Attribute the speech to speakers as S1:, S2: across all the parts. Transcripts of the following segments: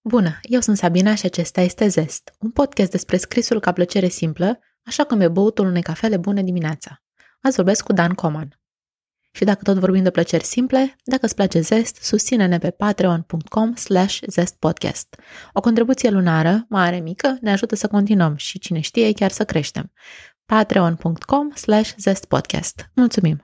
S1: Bună, eu sunt Sabina și acesta este Zest, un podcast despre scrisul ca plăcere simplă, așa cum e băutul unei cafele bune dimineața. Azi vorbesc cu Dan Coman. Și dacă tot vorbim de plăceri simple, dacă îți place Zest, susține-ne pe patreon.com/zestpodcast. O contribuție lunară, mare, mică, ne ajută să continuăm și, cine știe, chiar să creștem. patreon.com/zestpodcast. Mulțumim!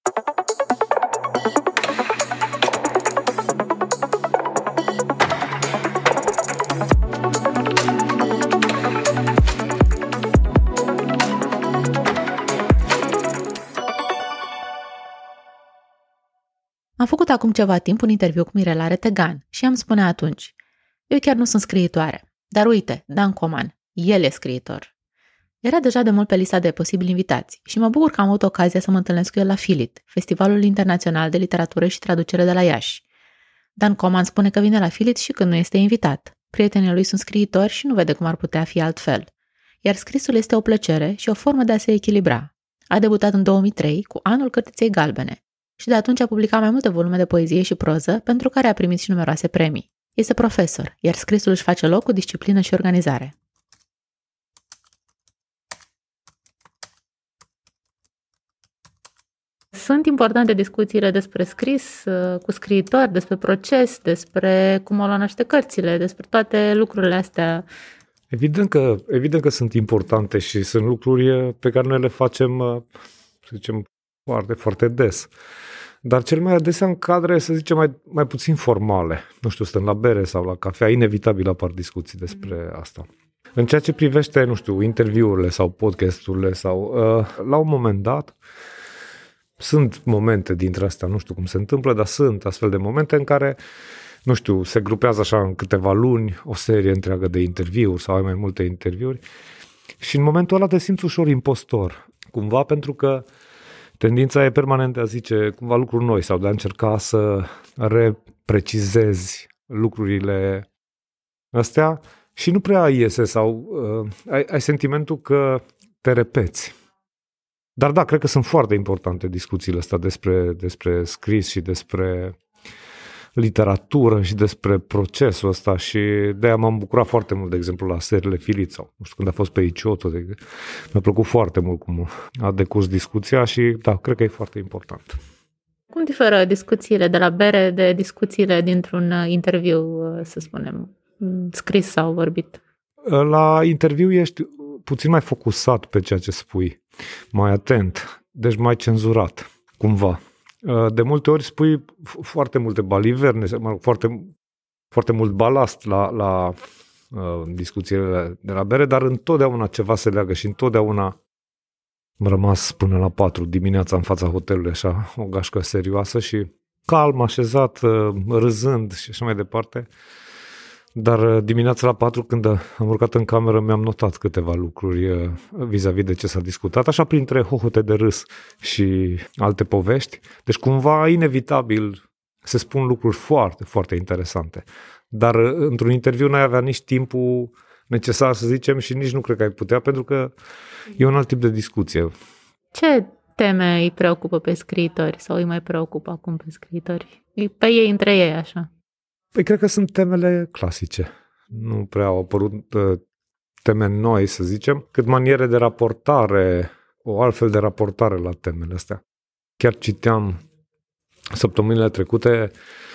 S1: Am făcut acum ceva timp un interviu cu Mirela Retegan și am spune atunci: eu chiar nu sunt scriitoare, dar uite, Dan Coman, el e scriitor. Era deja de mult pe lista de posibili invitați și mă bucur că am avut ocazia să mă întâlnesc cu el la Filit, Festivalul Internațional de Literatură și Traducere de la Iași. Dan Coman spune că vine la Filit și când nu este invitat. Prietenii lui sunt scriitori și nu vede cum ar putea fi altfel. Iar scrisul este o plăcere și o formă de a se echilibra. A debutat în 2003 cu Anul Cărtiței Galbene și de atunci a publicat mai multe volume de poezie și proză, pentru care a primit și numeroase premii. Este profesor, iar scrisul își face loc cu disciplină și organizare. Sunt importante discuțiile despre scris cu scriitori, despre proces, despre cum au luat naște cărțile, despre toate lucrurile astea.
S2: Evident că sunt importante și sunt lucruri pe care noi le facem, să zicem, foarte, foarte des. Dar cel mai adesea în cadre, să zicem, mai puțin formale. Nu știu, stând la bere sau la cafea, inevitabil apar discuții despre asta. În ceea ce privește, nu știu, interviurile sau podcasturile sau la un moment dat, sunt momente dintre astea, nu știu cum se întâmplă, dar sunt astfel de momente în care, nu știu, se grupează așa în câteva luni o serie întreagă de interviuri sau ai mai multe interviuri și în momentul ăla te simți ușor impostor, cumva, pentru că tendința e permanent de a zice cumva lucruri noi sau de a încerca să reprecizezi lucrurile astea și nu prea iese sau ai sentimentul că te repeți. Dar da, cred că sunt foarte importante discuțiile astea despre scris și despre literatură și despre procesul ăsta și de-aia m-am bucurat foarte mult, de exemplu, la seriile Filit sau, nu știu, când a fost pe Icioto, mi-a plăcut foarte mult cum a decurs discuția și da, cred că e foarte important.
S1: Cum diferă discuțiile de la bere de discuțiile dintr-un interviu, să spunem, scris sau vorbit?
S2: La interviu ești puțin mai focusat pe ceea ce spui, mai atent, deci mai cenzurat, cumva. De multe ori spui foarte multe baliverne, foarte, foarte mult balast la discuțiile de la bere, dar întotdeauna ceva se leagă și întotdeauna am rămas până la 4 dimineața în fața hotelului, așa, o gașcă serioasă și calm, așezat, râzând și așa mai departe. Dar dimineața la 4, când am urcat în cameră, mi-am notat câteva lucruri vis-a-vis de ce s-a discutat, așa printre hohote de râs și alte povești. Deci cumva inevitabil se spun lucruri foarte, foarte interesante. Dar într-un interviu n-ai avea nici timpul necesar, să zicem, și nici nu cred că ai putea, pentru că e un alt tip de discuție.
S1: Ce teme îi preocupă pe scriitori sau îi mai preocupă acum pe scriitori? Pe ei, între ei, așa?
S2: Păi cred că sunt temele clasice. Nu prea au apărut teme noi, să zicem, cât maniere de raportare, o altfel de raportare la temele astea. Chiar citeam săptămânile trecute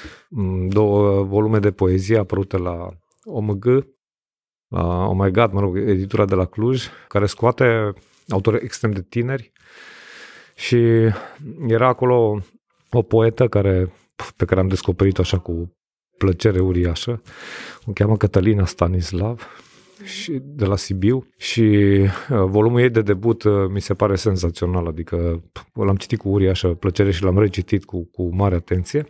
S2: 2 volume de poezie apărute la OMG, la Oh My God, editura de la Cluj, care scoate autori extrem de tineri și era acolo o poetă pe care am descoperit-o așa cu plăcere uriașă. O cheamă Cătălina Stanislav și de la Sibiu și volumul ei de debut mi se pare senzațional, adică l-am citit cu uriașă plăcere și l-am recitit cu mare atenție.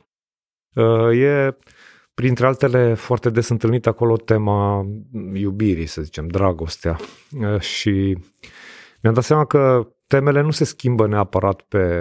S2: E, printre altele, foarte des întâlnit acolo tema iubirii, să zicem, dragostea și mi-am dat seama că temele nu se schimbă neapărat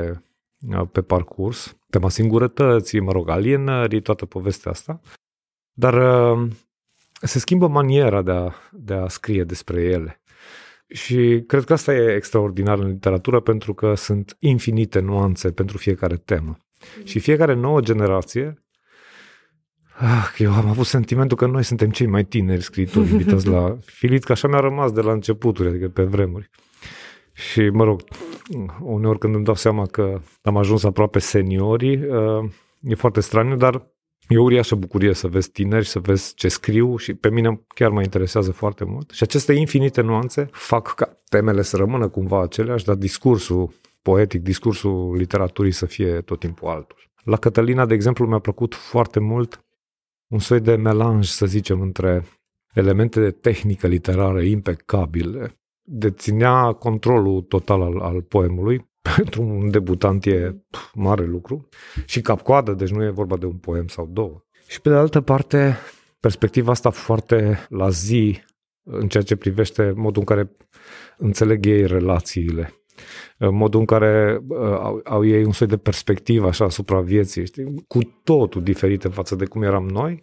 S2: pe parcurs, tema singurătății, alienării, toată povestea asta, dar se schimbă maniera de a scrie despre ele. Și cred că asta e extraordinar în literatură, pentru că sunt infinite nuanțe pentru fiecare temă. Și fiecare nouă generație Eu am avut sentimentul că noi suntem cei mai tineri scriitori invitați la Filit, că așa mi-a rămas de la începuturi, adică pe vremuri. Și, mă rog, uneori când îmi dau seama că am ajuns aproape seniorii, e foarte straniu, dar e o uriașă bucurie să vezi tineri, să vezi ce scriu și pe mine chiar mă interesează foarte mult. Și aceste infinite nuanțe fac ca temele să rămână cumva aceleași, dar discursul poetic, discursul literaturii să fie tot timpul altul. La Cătălina, de exemplu, mi-a plăcut foarte mult un soi de melanj, să zicem, între elemente de tehnică literară impecabile. Deținea controlul total al poemului. Pentru un debutant e mare lucru. Și cap-coadă, deci nu e vorba de un poem sau două. Și pe de altă parte, perspectiva asta foarte la zi în ceea ce privește modul în care înțeleg ei relațiile. Modul în care au ei un soi de perspectivă așa asupra vieții, știi? Cu totul diferite față de cum eram noi.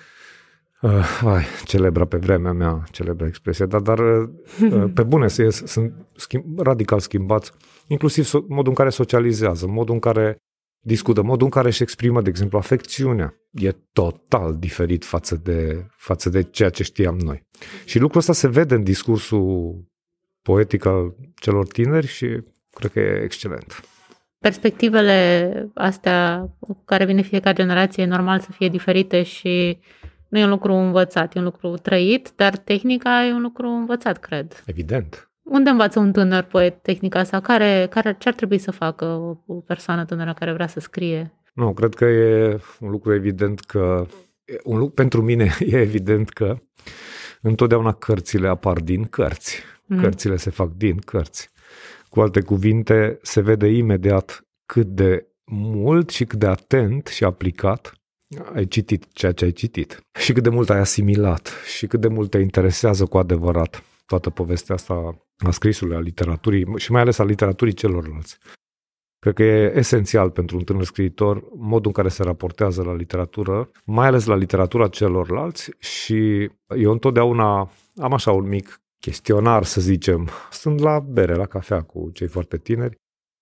S2: Celebra pe vremea mea, celebra expresie, dar pe bune sunt radical schimbați, inclusiv modul în care socializează, modul în care discută, modul în care își exprimă, de exemplu, afecțiunea. E total diferit față de ceea ce știam noi. Și lucrul ăsta se vede în discursul poetic al celor tineri și cred că e excelent.
S1: Perspectivele astea cu care vine fiecare generație e normal să fie diferite și nu e un lucru învățat, e un lucru trăit, dar tehnica e un lucru învățat, cred.
S2: Evident.
S1: Unde învață un tânăr poet tehnica asta? Ce ar trebui să facă o persoană tânără care vrea să scrie?
S2: Nu, cred că e un lucru evident că... pentru mine e evident că întotdeauna cărțile apar din cărți. Cărțile se fac din cărți. Cu alte cuvinte, se vede imediat cât de mult și cât de atent și aplicat ai citit ceea ce ai citit. Și cât de mult ai asimilat și cât de mult te interesează cu adevărat toată povestea asta a scrisului, a literaturii și mai ales a literaturii celorlalți. Cred că e esențial pentru un tânăr scriitor modul în care se raportează la literatură, mai ales la literatura celorlalți și eu întotdeauna am așa un mic chestionar, să zicem. Sunt la bere, la cafea cu cei foarte tineri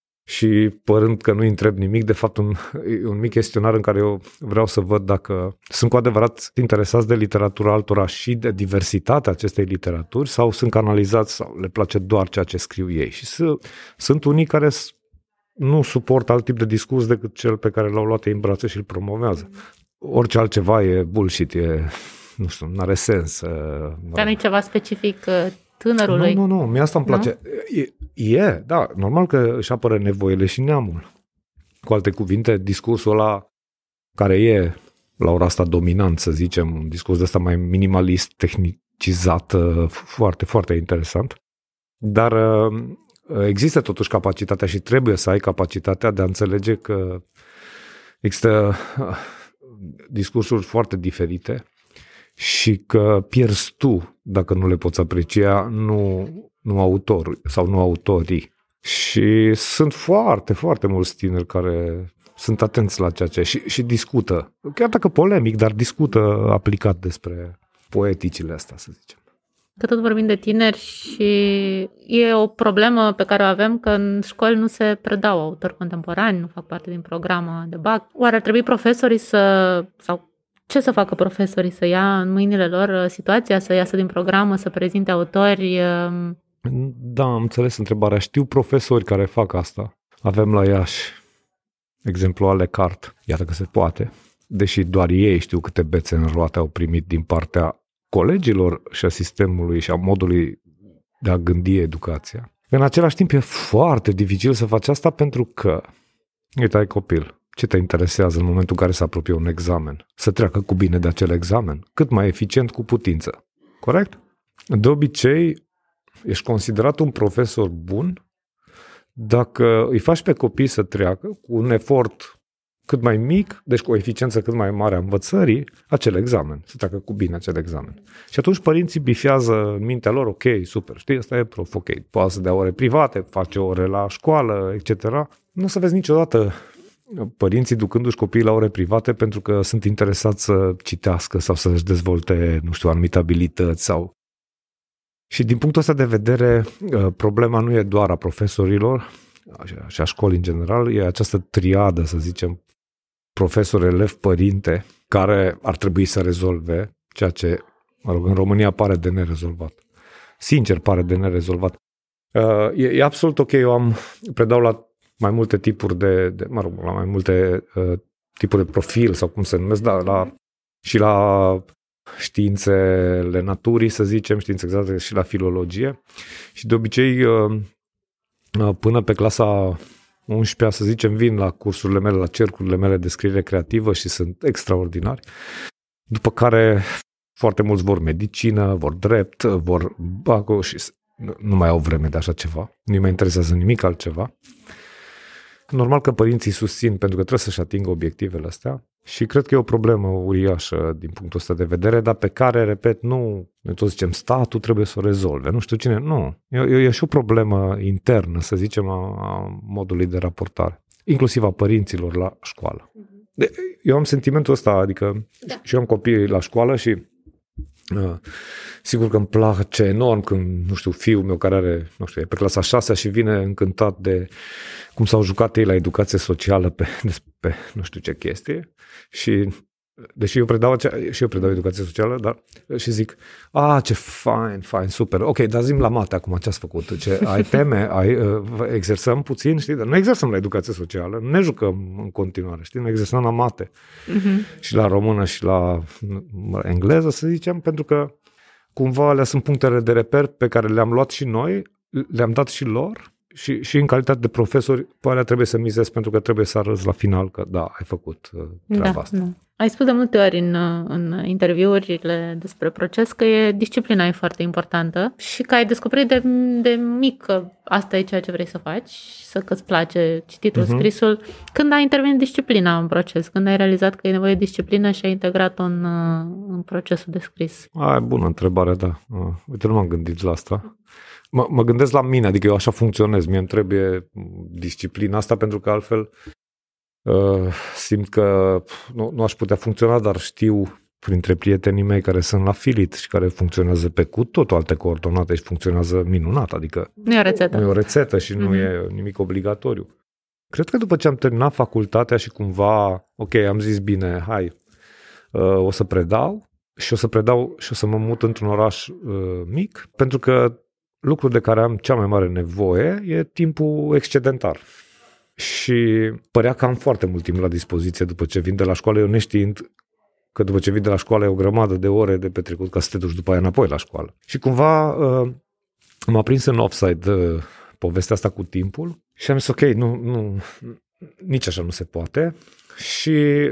S2: și părând că nu-i întreb nimic, de fapt un mic chestionar în care eu vreau să văd dacă sunt cu adevărat interesați de literatura altora și de diversitatea acestei literaturi sau sunt canalizați sau le place doar ceea ce scriu ei. Și sunt unii care nu suportă alt tip de discurs decât cel pe care l-au luat ei în brațe și îl promovează. Orice altceva e bullshit, nu știu, n-are sens.
S1: Dar nu e ceva specific tânărului?
S2: Nu, mie asta îmi place. Da, normal că își apără nevoile și neamul. Cu alte cuvinte, discursul ăla care e la ora asta dominant, să zicem, un discurs de ăsta mai minimalist, tehnicizat, foarte, foarte interesant. Dar există totuși capacitatea și trebuie să ai capacitatea de a înțelege că există discursuri foarte diferite și că pierzi tu dacă nu le poți aprecia, nu autorul sau nu autorii. Și sunt foarte, foarte mulți tineri care sunt atenți la ceea ce și discută, chiar dacă polemic, dar discută aplicat despre poeticile astea, să zicem.
S1: Că tot vorbim de tineri și e o problemă pe care o avem că în școli nu se predau autori contemporani, nu fac parte din programă de BAC. Oare ar trebui profesorii sau ce să facă profesorii? Să ia în mâinile lor situația, să iasă din programă, să prezinte autori?
S2: Da, am înțeles întrebarea. Știu profesori care fac asta. Avem la Iași exemplu ale cart. Iată că se poate. Deși doar ei știu câte bețe în roate au primit din partea colegilor și a sistemului și a modului de a gândi educația. În același timp e foarte dificil să faci asta pentru că, uite, ai copil. Ce te interesează în momentul în care se apropie un examen? Să treacă cu bine de acel examen, cât mai eficient cu putință. Corect? De obicei, ești considerat un profesor bun dacă îi faci pe copii să treacă cu un efort cât mai mic, deci cu o eficiență cât mai mare a învățării, acel examen, să treacă cu bine acel examen. Și atunci părinții bifează în mintea lor, ok, super, știi, ăsta e prof, ok, poate să dea ore private, face ore la școală, etc. Nu o să vezi niciodată părinții ducându-și copiii la ore private pentru că sunt interesați să citească sau să-și dezvolte, nu știu, anumite abilități sau... Și din punctul ăsta de vedere, problema nu e doar a profesorilor și a școlii în general, e această triadă, să zicem, profesor, elev, părinte, care ar trebui să rezolve ceea ce, în România pare de nerezolvat. Sincer, pare de nerezolvat. E absolut ok, eu predau la mai multe tipuri la mai multe tipuri de profil sau cum se numesc, și la științele naturii, să zicem, științe exacte, și la filologie. Și de obicei, până pe clasa 11-a, să zicem, vin la cursurile mele, la cercurile mele de scriere creativă și sunt extraordinari. După care foarte mulți vor medicină, vor drept, vor baco și nu mai au vreme de așa ceva. Nu mă interesează nimic altceva. Normal că părinții susțin pentru că trebuie să-și atingă obiectivele astea și cred că e o problemă uriașă din punctul ăsta de vedere, dar pe care, repet, noi toți zicem, statul trebuie să o rezolve. Nu știu cine, nu. E și o problemă internă, să zicem, a modului de raportare, inclusiv a părinților la școală. Eu am sentimentul ăsta, adică și eu am copii la școală și sigur că îmi place enorm când, fiul meu care are, e pe clasa 6 și vine încântat de cum s-au jucat ei la educație socială pe nu știu ce chestie și deși eu predau educație socială, dar și zic, ce fain, super, ok, dar zi-mi la mate acum ce ați făcut, ai teme, exersăm puțin, știi, dar nu exersăm la educație socială, nu ne jucăm în continuare, știi, nu exersăm la mate și la română și la engleză, să zicem, pentru că cumva alea sunt punctele de reper pe care le-am luat și noi, le-am dat și lor și în calitate de profesori, pe alea trebuie să mizezi pentru că trebuie să arăți la final că da, ai făcut treaba asta. Da.
S1: Ai spus de multe ori în interviurile despre proces că disciplina e foarte importantă și că ai descoperit de mic că asta e ceea ce vrei să faci, că îți place cititul, scrisul. Când a intervenit disciplina în proces? Când ai realizat că e nevoie de disciplină și ai integrat-o în procesul de scris?
S2: Bună întrebare, da. Uite, nu m-am gândit la asta. Mă gândesc la mine, adică eu așa funcționez. Mie îmi trebuie disciplina asta pentru că altfel simt că nu aș putea funcționa, dar știu printre prietenii mei care sunt la Filit și care funcționează pe cu totul alte coordonate și funcționează minunat, adică
S1: nu e o rețetă.
S2: Nu e o rețetă și nu e nimic obligatoriu. Cred că după ce am terminat facultatea și cumva, ok, am zis bine, hai, o să predau și o să mă mut într-un oraș mic, pentru că lucrul de care am cea mai mare nevoie e timpul excedentar. Și părea că am foarte mult timp la dispoziție după ce vin de la școală, eu neștiind că după ce vin de la școală e o grămadă de ore de petrecut ca să te duci după aia înapoi la școală. Și cumva m-a prins în offside povestea asta cu timpul și am zis ok, nu, nici așa nu se poate și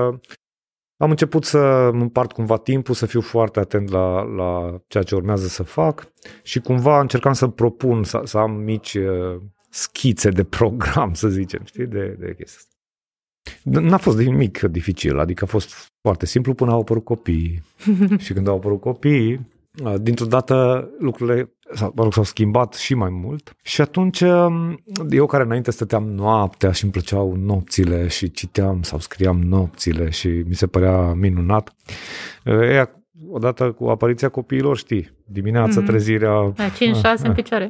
S2: am început să împart cumva timpul, să fiu foarte atent la ceea ce urmează să fac și cumva încercam să propun, să am mici schițe de program, să zicem, știi, de chestii. N-a fost nimic dificil, adică a fost foarte simplu până au apărut copiii. Și când au apărut copiii, dintr-o dată lucrurile s-au schimbat și mai mult. Și atunci, eu care înainte stăteam noaptea și îmi plăceau nopțile și citeam sau scriam nopțile și mi se părea minunat, odată cu apariția copiilor, știi, dimineața trezirea...
S1: 5-6 în picioare.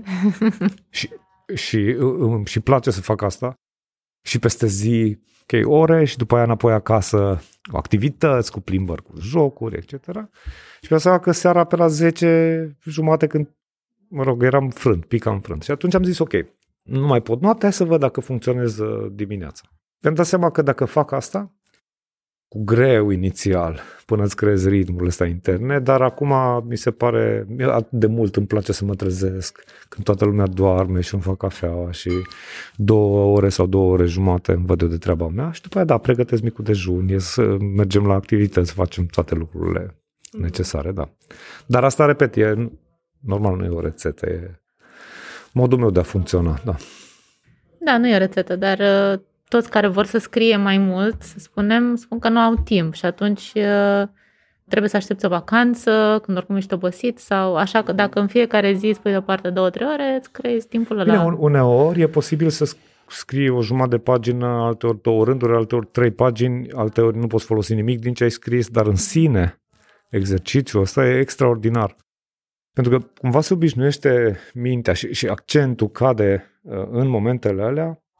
S2: Și place să fac asta. Și peste zi, ok, ore și după aia înapoi acasă cu activități, cu plimbări, cu jocuri, etc. Și pe seama că seara pe la 10:30 când, eram picam frânt. Și atunci am zis, ok, nu mai pot noaptea, hai să văd dacă funcționez dimineața. Mi-am dat seama că dacă fac asta, cu greu inițial, până îți creezi ritmurile astea interne, dar acum mi se pare, atât de mult îmi place să mă trezesc când toată lumea doarme și îmi fac cafeaua și 2 ore sau 2 ore jumate îmi văd eu de treaba mea și după aia, pregătesc micul dejun, mergem la activități, facem toate lucrurile necesare, da. Dar asta, repet, normal nu e o rețetă, e modul meu de a funcționa, da.
S1: Da, nu e o rețetă, dar toți care vor să scrie mai mult, să spunem, spun că nu au timp și atunci trebuie să aștepți o vacanță, când oricum ești obosit sau așa, că dacă în fiecare zi spui deoparte 2-3 ore, îți creezi timpul ăla.
S2: Bine, uneori e posibil să scrii o jumătate de pagină, alteori 2 rânduri, alteori 3 pagini, alteori nu poți folosi nimic din ce ai scris, dar în sine exercițiul ăsta e extraordinar. Pentru că cumva se obișnuiește mintea și accentul cade în momentele alea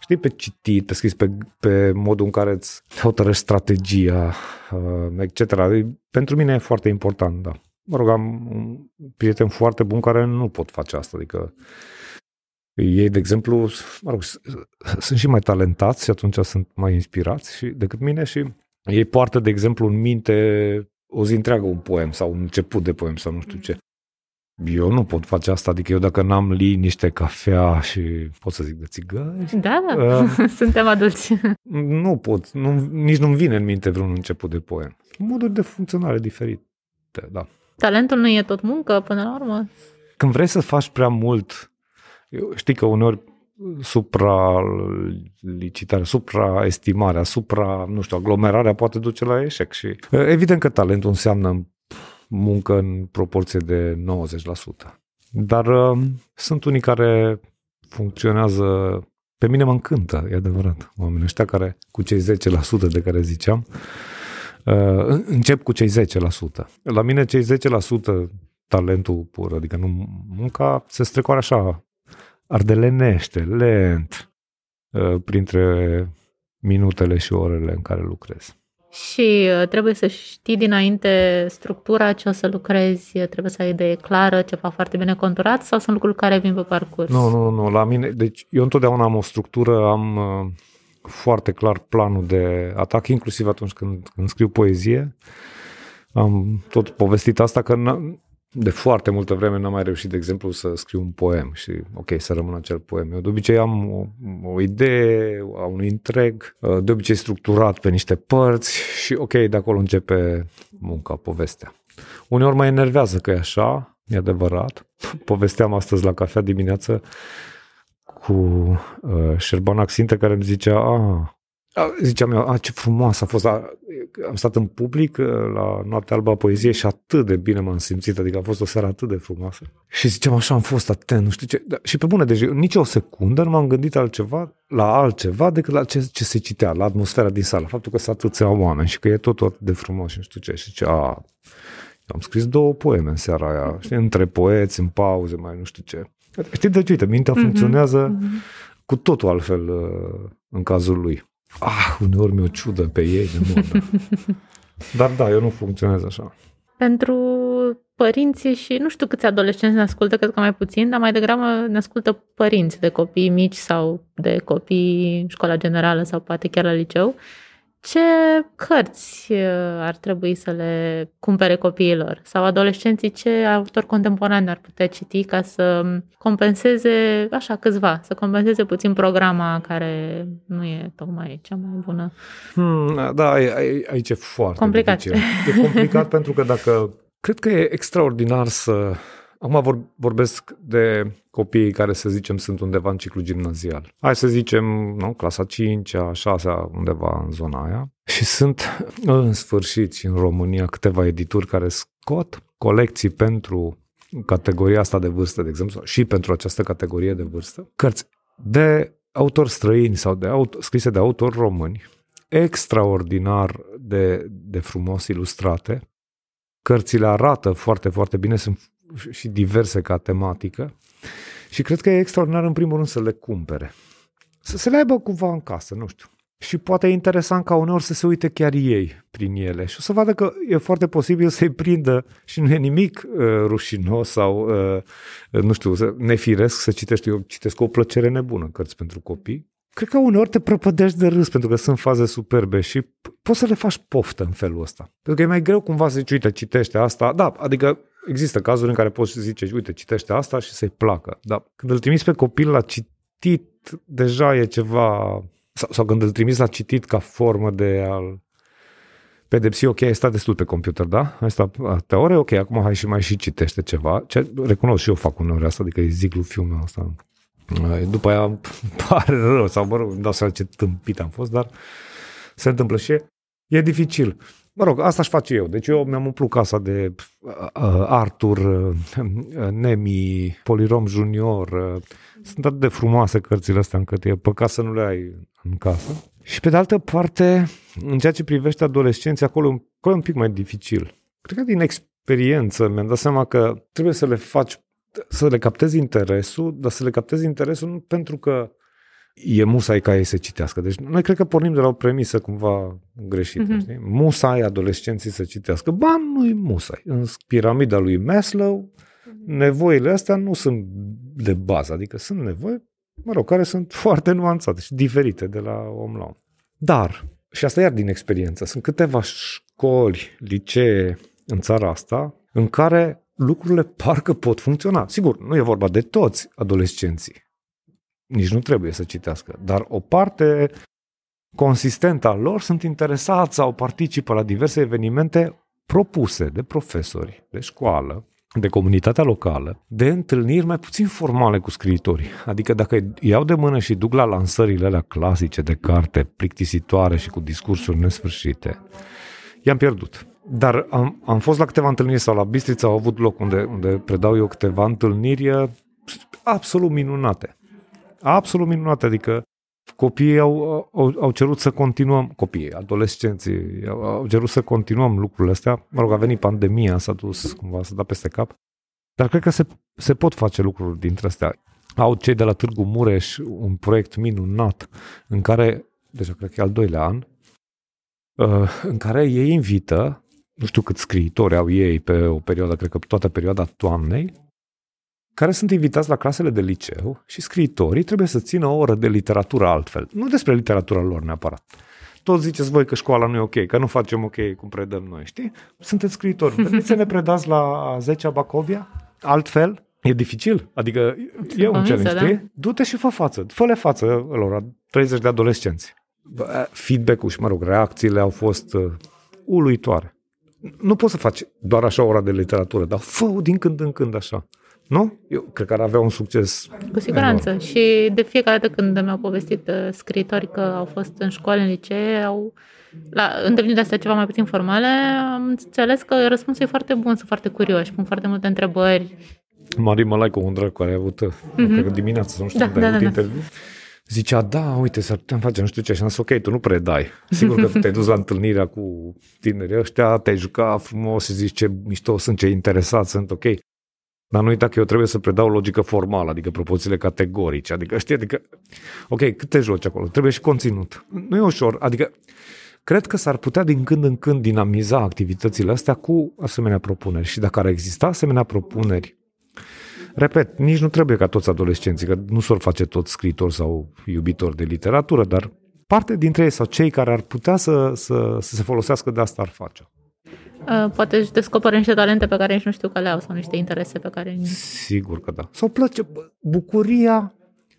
S2: știi, pe citit, pe scris, pe modul în care îți hotărăști strategia, etc. Pentru mine e foarte important, da. Mă rog, am un prieten foarte bun care nu pot face asta, adică ei, de exemplu, mă rog, sunt și mai talentați și atunci sunt mai inspirați decât mine și ei poartă, de exemplu, în minte o zi întreagă un poem sau un început de poem sau nu știu ce. Eu nu pot face asta, adică eu dacă n-am liniște, cafea și pot să zic de țigări...
S1: Da, suntem adulți.
S2: Nu pot, nici nu-mi vine în minte vreun început de poem. Moduri de funcționare diferite, da.
S1: Talentul nu e tot muncă, până la urmă?
S2: Când vrei să faci prea mult, știi că uneori supralicitarea, supraestimarea, nu știu, aglomerarea poate duce la eșec și evident că talentul înseamnă muncă în proporție de 90%. Dar sunt unii care funcționează, pe mine mă încântă, e adevărat, oamenii ăștia care cu cei 10% de care ziceam, încep cu cei 10%. La mine cei 10% talentul pur, adică nu munca, se strecoară așa, ardelenește, lent, printre minutele și orele în care lucrez.
S1: Și trebuie să știi dinainte structura, ce o să lucrezi, trebuie să ai o idee clară, ceva foarte bine conturat sau sunt lucruri care vin pe parcurs?
S2: Nu, la mine, deci eu întotdeauna am o structură, am foarte clar planul de atac, inclusiv atunci când scriu poezie. Am tot povestit asta că de foarte multă vreme n-am mai reușit, de exemplu, să scriu un poem și, ok, să rămân acel poem. Eu de obicei am o idee a unui întreg, de obicei structurat pe niște părți și, ok, de acolo începe munca, povestea. Uneori mă enervează că e așa, e adevărat. Povesteam astăzi la cafea dimineață cu Șerban Axinte care îmi zicea, ziceam eu, ce frumoasă a fost. Am stat în public la Noaptea Albă a Poeziei și atât de bine m-am simțit, adică a fost o seară atât de frumoasă. Și ziceam așa, am fost atent, nu știu ce. Și pe bune, deci nici o secundă nu m-am gândit la altceva decât la ce se citea, la atmosfera din sală. Faptul că sunt atâția oameni și că e totul atât de frumos și nu știu ce. Și zice, am scris 2 poeme în seara aia, știi, între poeți, în pauze, mai nu știu ce. Știi, deci uite, mintea funcționează cu totul altfel în cazul lui. Uneori mi-o ciudă pe ei de modă. Dar da, eu nu funcționez așa.
S1: Pentru părinții și nu știu câți adolescenți ne ascultă, cred că mai puțin, dar mai degrabă ne ascultă părinți de copii mici sau de copii în școala generală sau poate chiar la liceu. Ce cărți ar trebui să le cumpere copiilor? Sau adolescenții, ce autori contemporani ar putea citi ca să compenseze, așa câțiva, să compenseze puțin programa care nu e tocmai cea mai bună?
S2: Da, aici e foarte
S1: complicat.
S2: Dificil. E complicat pentru că cred că e extraordinar să... Acum vorbesc de copiii care, să zicem, sunt undeva în ciclu gimnazial. Hai să zicem, clasa 5-a, 6-a, undeva în zona aia. Și sunt, în sfârșit, și în România, câteva edituri care scot colecții pentru categoria asta de vârstă, de exemplu, și pentru această categorie de vârstă, cărți de autori străini sau scrise de autori români, extraordinar de frumos ilustrate. Cărțile arată foarte, foarte bine, sunt și diverse ca tematică și cred că e extraordinar în primul rând să le cumpere. Să le aibă cumva în casă, nu știu. Și poate e interesant ca uneori să se uite chiar ei prin ele și o să vadă că e foarte posibil să-i prindă și nu e nimic rușinos sau, nu știu, nefiresc să citești. Eu citesc cu o plăcere nebună cărți pentru copii. Cred că uneori te prăpădești de râs pentru că sunt faze superbe și poți să le faci poftă în felul ăsta. Pentru că e mai greu cumva să zici, uite, citește asta. Da, adică există cazuri în care poți să zici, uite, citește asta și să-i placă. Dar când îl trimiți pe copil la citit, deja e ceva... Sau când îl trimiți la citit ca formă de a-l pedepsi, ok, ai stat destul pe computer, da? Ai stat atâtea ore, ok, acum hai și mai și citește ceva. Recunosc și eu fac uneori asta, adică îi zic lui fiul meu asta. După aia îmi pare rău, sau mă rog, îmi dau seama ce tâmpit am fost, dar se întâmplă și e dificil. Mă rog, asta aș face eu. Deci eu mi-am umplut casa de Arthur, Nemi, Polirom Junior. Sunt atât de frumoase cărțile astea încât e păcat să nu le ai în casă. Și pe de altă parte, în ceea ce privește adolescenții, acolo e un pic mai dificil. Cred că din experiență mi-am dat seama că trebuie să le faci, să le captezi interesul, dar să le captezi interesul nu pentru că e musai ca ei să citească. Deci noi cred că pornim de la o premisă cumva greșită. Știi? Musai adolescenții să citească. Ba, nu-i musai. În piramida lui Maslow, nevoile astea nu sunt de bază. Adică sunt nevoi, care sunt foarte nuanțate și diferite de la om la om. Dar, și asta iar din experiență, sunt câteva școli, licee în țara asta în care lucrurile parcă pot funcționa. Sigur, nu e vorba de toți adolescenții. Nici nu trebuie să citească, dar o parte consistentă a lor sunt interesați sau participă la diverse evenimente propuse de profesori, de școală, de comunitatea locală, de întâlniri mai puțin formale cu scriitorii. Adică dacă îi iau de mână și duc la lansările alea clasice de carte, plictisitoare și cu discursuri nesfârșite, i-am pierdut. Dar am fost la câteva întâlniri sau la Bistrița au avut loc unde predau eu câteva întâlniri absolut minunate. Absolut minunate, adică copiii au cerut să continuăm, adolescenții au cerut să continuăm lucrurile astea. Mă rog, a venit pandemia, s-a dus cumva, s-a dat peste cap. Dar cred că se pot face lucruri dintre astea. Au cei de la Târgu Mureș un proiect minunat în care, deja cred că e al 2-lea an, în care ei invită, nu știu câți scriitori au ei pe o perioadă, cred că toată perioada toamnei, care sunt invitați la clasele de liceu și scriitorii trebuie să țină o oră de literatură altfel. Nu despre literatura lor neapărat. Toți ziceți voi că școala nu e ok, că nu facem ok cum predăm noi, știi? Sunteți scriitori. Veniți să ne predați la 10-a Bacovia? Altfel? E dificil. Adică e un challenge, știi? Da? Du-te și fă față. Fă-le față lor, 30 de adolescenți. Feedback-ul și, reacțiile au fost uluitoare. Nu poți să faci doar așa o oră de literatură, dar fă-o din când în când așa. Nu? Eu cred că ar avea un succes
S1: cu siguranță. Enorm. Și de fiecare dată când mi-au povestit scriitori că au fost în școală, în licee, la întâlnirile astea ceva mai puțin formale, am înțeles că răspunsul e foarte bun, sunt foarte curioși, pun foarte multe întrebări.
S2: Marie Mălaică, un drag care a avut, cred că dimineața, nu știu, a avut interviu, zicea, da, uite, s-ar putea face nu știu ce, și am zis, ok, tu nu predai. Sigur că tu te-ai dus la întâlnirea cu tinerii ăștia, te-ai jucat frumos și zici ce mișto sunt, ce interesați sunt, ok. Dar nu uita că eu trebuie să predau logică formală, adică propozițiile categorice, adică ok, cât te joci acolo? Trebuie și conținut. Nu e ușor, adică cred că s-ar putea din când în când dinamiza activitățile astea cu asemenea propuneri și dacă ar exista asemenea propuneri, repet, nici nu trebuie ca toți adolescenții, că nu s-or face toți scriitori sau iubitori de literatură, dar parte dintre ei sau cei care ar putea să se folosească de asta ar face.
S1: Poate își descoperă niște talente pe care nici nu știu că le au sau niște interese pe care...
S2: Sigur că da. Sau place bucuria,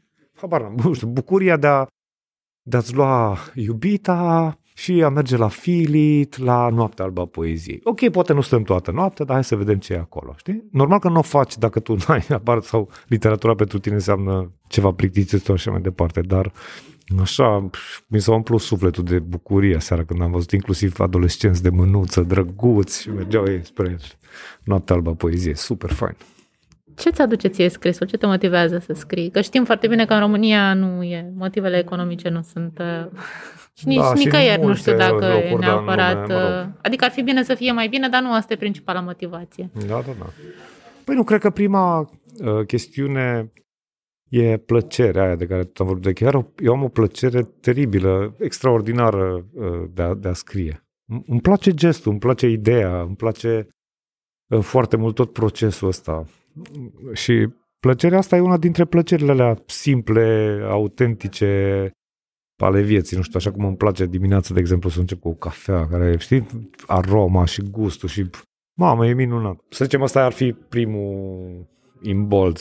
S2: bucuria de a-ți lua iubita și a merge la Filit, la Noaptea Albă a Poeziei. Ok, poate nu stăm toată noaptea, dar hai să vedem ce e acolo, știi? Normal că nu o faci dacă tu n-ai apart sau literatura pentru tine înseamnă ceva plictisitor și mai departe, dar așa, mi s-a umplut sufletul de bucurie seara când am văzut inclusiv adolescenți de mânuță, drăguți și mergeau ei spre Noaptea Albă a Poeziei. Super fain.
S1: Ce ți aduce ție scrisul? Ce te motivează să scrii? Că știm foarte bine că în România motivele economice nu sunt... Și nici nicăieri nu știu dacă e neapărat... Adică ar fi bine să fie mai bine, dar nu asta e principala motivație.
S2: Da. Păi nu, cred că prima chestiune e plăcerea aia de care tot am vorbit. Chiar eu am o plăcere teribilă, extraordinară de a scrie. Îmi place gestul, îmi place ideea, îmi place foarte mult tot procesul ăsta. Și plăcerea asta e una dintre plăcerile alea simple, autentice ale vieții. Nu știu, așa cum îmi place dimineața, de exemplu, să încep cu o cafea, care, știi, aroma și gustul și, mamă, e minunat. Să zicem, asta ar fi primul imbold.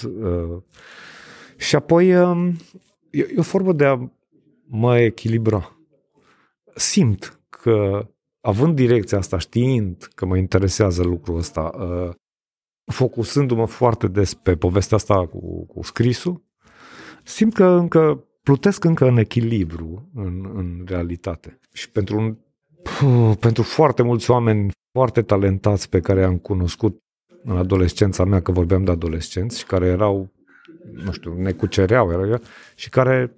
S2: Și apoi e o formă de a mă echilibra. Simt că, având direcția asta, știind că mă interesează lucrul ăsta, focusându-mă foarte des pe povestea asta cu scrisul, simt că încă plutesc în echilibru în realitate. Și pentru foarte mulți oameni foarte talentați pe care am cunoscut în adolescența mea, că vorbeam de adolescenți și care erau, nu știu, ne cucereau și care,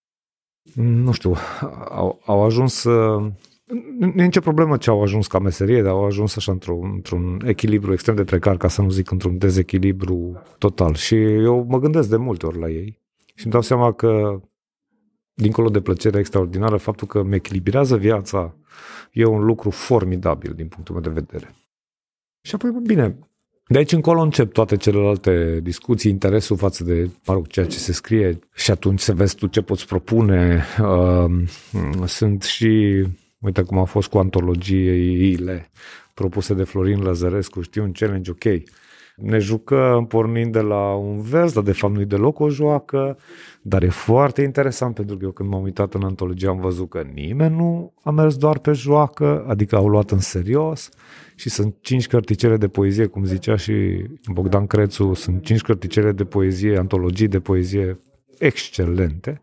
S2: nu știu, au ajuns nu e nicio problemă ce au ajuns ca meserie, dar au ajuns așa într-un echilibru extrem de precar, ca să nu zic într-un dezechilibru total. Și eu mă gândesc de multe ori la ei și îmi dau seama că dincolo de plăcerea extraordinară, faptul că mi echilibrează viața e un lucru formidabil din punctul meu de vedere. Și apoi, bine, de aici încolo încep toate celelalte discuții, interesul față de, ceea ce se scrie și atunci să vezi tu ce poți propune. Sunt și, uite cum a fost cu antologiile propuse de Florin Lăzărescu, știi, un challenge, ok. Ne jucăm pornind de la un vers, dar de fapt nu-i deloc o joacă, dar e foarte interesant pentru că eu când m-am uitat în antologie am văzut că nimeni nu a mers doar pe joacă, adică au luat în serios și sunt 5 cărticele de poezie, cum zicea și Bogdan Crețu, sunt 5 cărticele de poezie, antologii de poezie excelente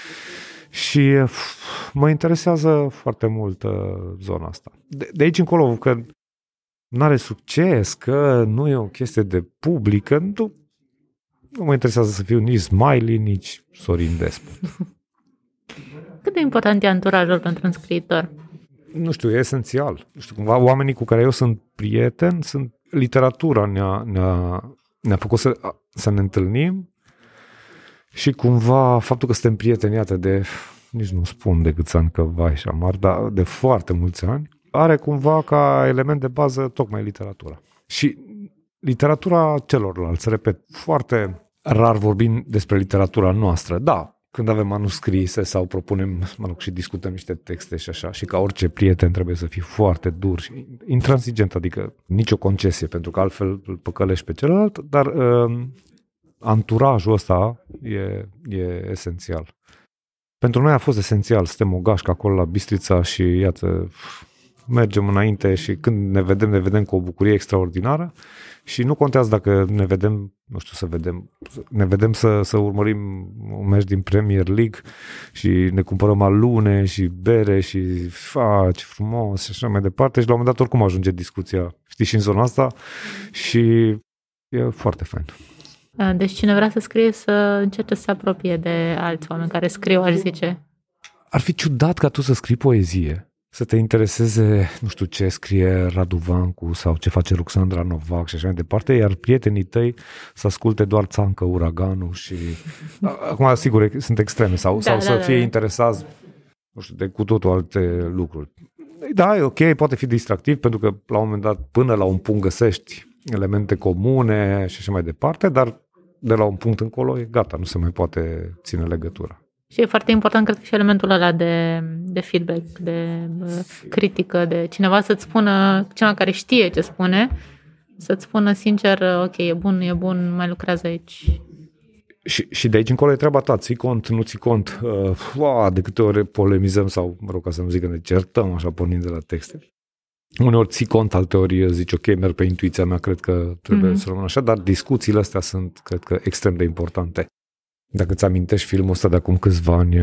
S2: și mă interesează foarte mult zona asta. De aici încolo, că n-are succes, că nu e o chestie de public, că nu mă interesează să fiu nici Smiley, nici Sorin Despot.
S1: Cât de important e anturajul pentru un scriitor?
S2: Nu știu, e esențial. Nu știu, cumva oamenii cu care eu sunt prieten, literatura ne-a făcut să ne întâlnim și cumva faptul că suntem prieteni, iată, nici nu spun de câți ani, că vai și amar, dar de foarte mulți ani, are cumva ca element de bază tocmai literatura. Și literatura celorlalți, repet, foarte rar vorbim despre literatura noastră. Da, când avem manuscrise sau propunem, și discutăm niște texte și așa, și ca orice prieten trebuie să fii foarte dur și intransigent, adică nicio concesie, pentru că altfel îl păcălești pe celălalt, dar anturajul ăsta e esențial. Pentru noi a fost esențial, suntem o gașcă acolo la Bistrița și iată, mergem înainte și când ne vedem cu o bucurie extraordinară și nu contează dacă ne vedem, ne vedem să urmărim un meci din Premier League și ne cumpărăm alune și bere și ce frumos și așa mai departe și la un moment dat oricum ajunge discuția, știi, și în zona asta și e foarte fain.
S1: Deci cine vrea să scrie să încerce să se apropie de alți oameni care scriu, aș zice.
S2: Ar fi ciudat ca tu să scrii poezie, să te intereseze, nu știu ce scrie Radu Vancu sau ce face Ruxandra Novac și așa mai departe, iar prietenii tăi să asculte doar Țancă, Uraganul și... Acum, sigur, sunt extreme sau să fie interesați, nu știu, de cu totul alte lucruri. Da, e ok, poate fi distractiv pentru că la un moment dat, până la un punct găsești elemente comune și așa mai departe, dar de la un punct încolo e gata, nu se mai poate ține legătura.
S1: Și e foarte important, cred că și elementul ăla de feedback, de critică, de cineva să-ți spună, cineva care știe ce spune, să-ți spună sincer, ok, e bun, mai lucrează aici.
S2: Și de aici încolo e treaba ta, ții cont, nu ții cont, de câte ori polemizăm sau, ca să nu zic că ne certăm așa pornind de la texte. Uneori ții cont, alteori zici, ok, merg pe intuiția mea, cred că trebuie să rămân așa, dar discuțiile astea sunt, cred că, extrem de importante. Dacă îți amintești filmul ăsta de acum câțiva ani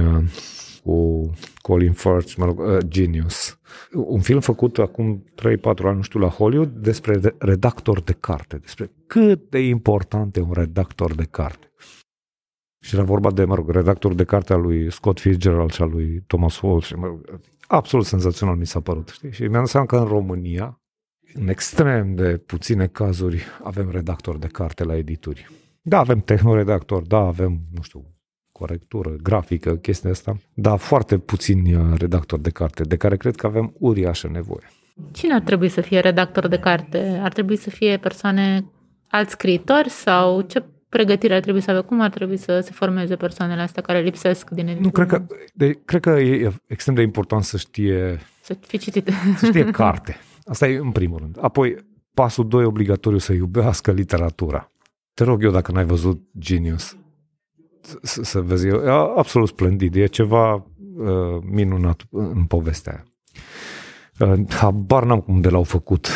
S2: cu Colin Firth, Genius, un film făcut acum 3-4 ani, nu știu, la Hollywood, despre redactor de carte, despre cât de important e un redactor de carte. Și era vorba de, redactor de carte al lui Scott Fitzgerald și al lui Thomas Walsh. Absolut senzațional mi s-a părut, știi? Și mi-am dat seama că în România, în extrem de puține cazuri, avem redactor de carte la edituri. Da, avem tehnoredactor, da, avem, nu știu, corectură, grafică, chestia asta, dar foarte puțini redactori de carte, de care cred că avem uriașă nevoie.
S1: Cine ar trebui să fie redactor de carte? Ar trebui să fie persoane, alți scriitori sau ce pregătire ar trebui să aibă? Cum ar trebui să se formeze persoanele astea care lipsesc din editură?
S2: Nu, cred că e extrem de important să știe...
S1: Să fie citit.
S2: Să știe carte. Asta e în primul rând. Apoi, pasul 2, obligatoriu să iubească literatura. Te rog eu, dacă n-ai văzut Genius, să vezi, e absolut splendid, e ceva minunat în povestea aia. Habar n-am cum de l-au făcut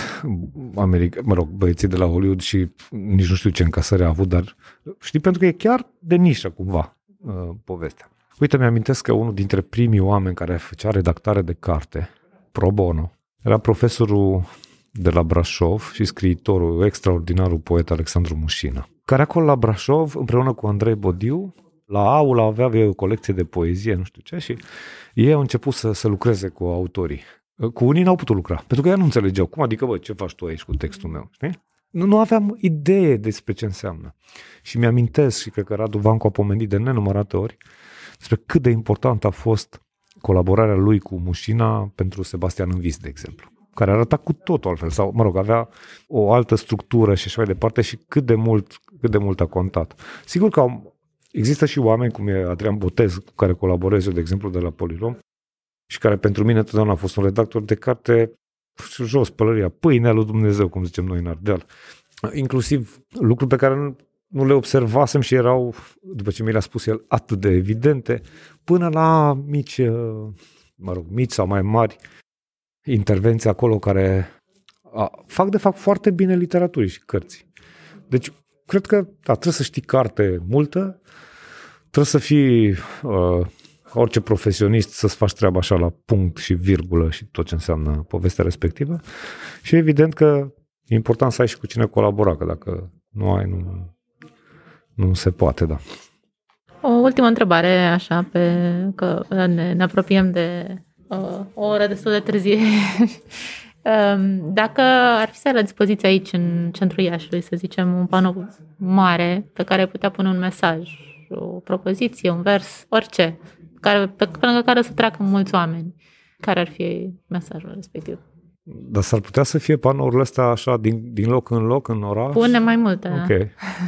S2: băieții de la Hollywood și nici nu știu ce încasări a avut, dar știi, pentru că e chiar de nișă cumva povestea. Uite, mi-amintesc că unul dintre primii oameni care făcea redactare de carte, pro bono, era profesorul de la Brașov și scriitorul, extraordinarul poet Alexandru Mușina, care acolo la Brașov, împreună cu Andrei Bodiu, la aula avea o colecție de poezie, nu știu ce, și ei au început să lucreze cu autorii. Cu unii n-au putut lucra, pentru că ei nu înțelegeau. Cum adică, ce faci tu aici cu textul meu? Știi? Nu aveam idee despre ce înseamnă. Și mi-amintesc, și cred că Radu Vancu a pomenit de nenumărate ori, despre cât de important a fost colaborarea lui cu Mușina pentru Sebastian în vis, de exemplu, care arăta cu totul altfel, sau, avea o altă structură și așa mai departe și cât de mult a contat. Sigur că există și oameni, cum e Adrian Botez, cu care colaborez eu, de exemplu, de la Polirom, și care pentru mine totdeauna a fost un redactor de carte jos, pălăria, pâinea lui Dumnezeu, cum zicem noi în Ardeal. Inclusiv lucruri pe care nu le observasem și erau, după ce mi le-a spus el, atât de evidente, până la mici sau mai mari intervenții acolo care fac de fapt foarte bine literaturii și cărții. Deci, cred că trebuie să știi carte multă, trebuie să fii orice profesionist, să-ți faci treaba așa la punct și virgulă și tot ce înseamnă povestea respectivă și evident că e important să ai și cu cine colabora, că dacă nu ai, nu se poate, da.
S1: O ultimă întrebare, așa, că ne apropiem de o oră destul de târzie. Dacă ar fi să ai la dispoziție aici, în centrul Iașiului, să zicem, un panou mare pe care ai putea pune un mesaj, o propoziție, un vers, orice, pe lângă care să treacă mulți oameni, care ar fi mesajul respectiv?
S2: Dar s-ar putea să fie panourile astea așa din loc în loc în oraș?
S1: Pune mai multe.
S2: Ok.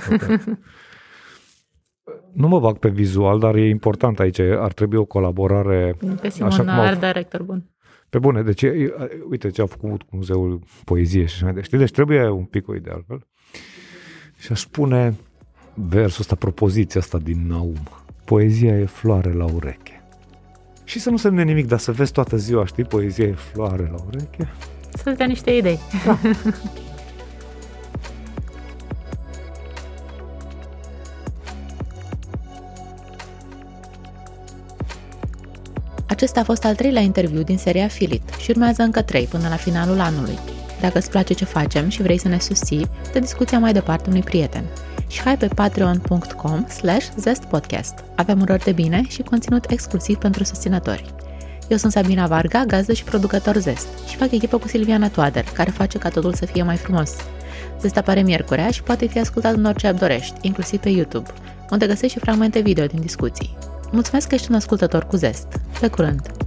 S2: Nu mă bag pe vizual, dar e important aici. Ar trebui o colaborare.
S1: Pe Simon Art Director bun.
S2: Pe bune. Deci, uite ce a făcut cu Muzeul Poeziei și așa mai departe. Deci trebuie un pic o idee altfel. Și aș spune versul ăsta, propoziția asta din Naum. Poezia e floare la ureche. Și să nu semne nimic, dar să vezi toată ziua, știi? Poezia e floare la ureche.
S1: Să-ți dea niște idei.
S2: Da.
S1: Acesta a fost al 3-lea interviu din seria Filit și urmează încă 3 până la finalul anului. Dacă îți place ce facem și vrei să ne susții, dă discuția mai departe unui prieten. Și hai pe patreon.com/zestpodcast. Avem urări de bine și conținut exclusiv pentru susținători. Eu sunt Sabina Varga, gazdă și producător Zest și fac echipă cu Silviana Toader, care face ca totul să fie mai frumos. Zest apare miercurea și poate fi ascultat în orice app dorești, inclusiv pe YouTube, unde găsești și fragmente video din discuții. Mulțumesc că ești un ascultător cu Zest. Pe curând!